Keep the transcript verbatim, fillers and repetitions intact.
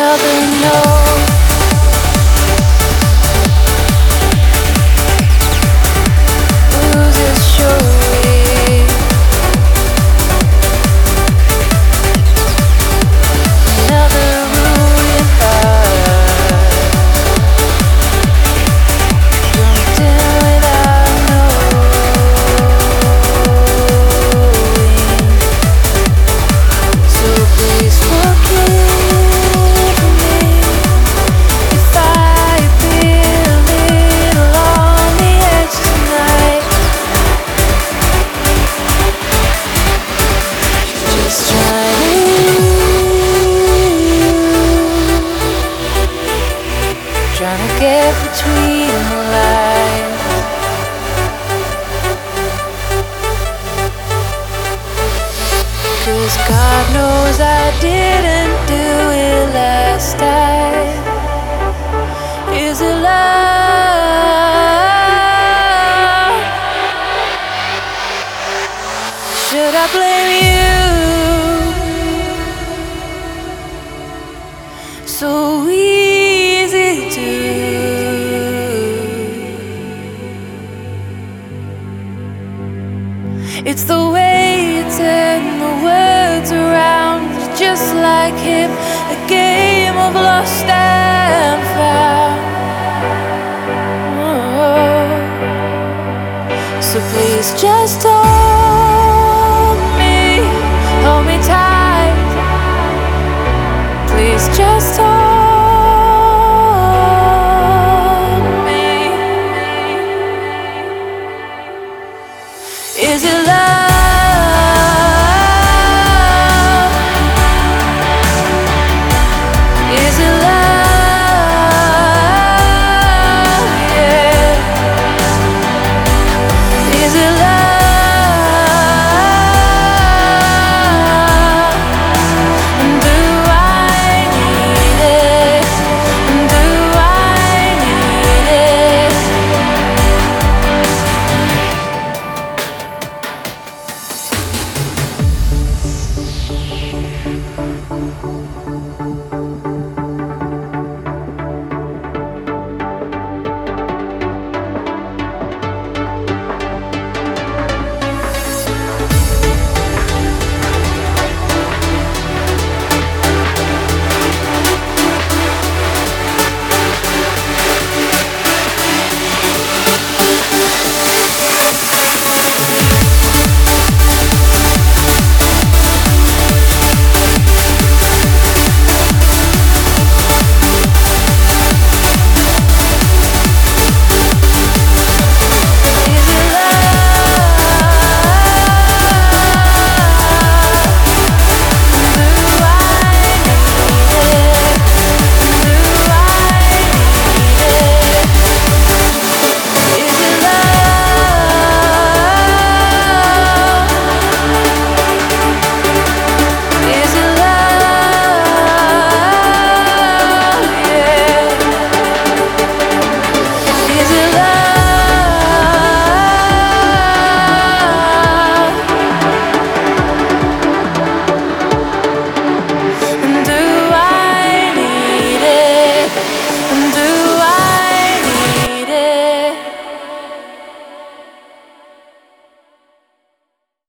another note. Loses surely. Another ruined heart. Jumped in without knowing. So please forgive me if I appear a little on the edge tonight. Just trying, trying to get between the lines. Cause God knows I didn't do it last time. Is it love? Should I blame you? So easy to. It's the way you turn the words around, just like him, a game of lost and found. Oh. So please just hold me, hold me tight. Please just hold